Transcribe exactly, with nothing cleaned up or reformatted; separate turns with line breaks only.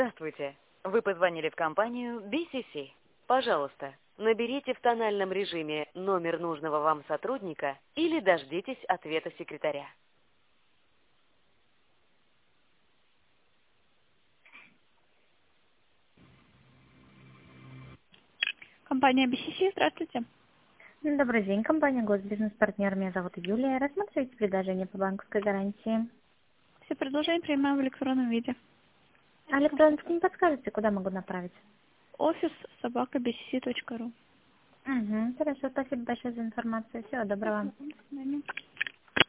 Здравствуйте. Вы позвонили в компанию би си си. Пожалуйста, наберите в тональном режиме номер нужного вам сотрудника или дождитесь ответа секретаря.
Компания би си си, здравствуйте.
Добрый день, компания Госбизнес-партнер. Меня зовут Юлия. Рассматривайте предложение по банковской гарантии.
Все предложения принимаем в электронном виде.
А электронку не подскажете, куда могу направить?
Офис собака би си си точка ру.
Угу, хорошо, спасибо большое за информацию. Всего доброго.
До свидания.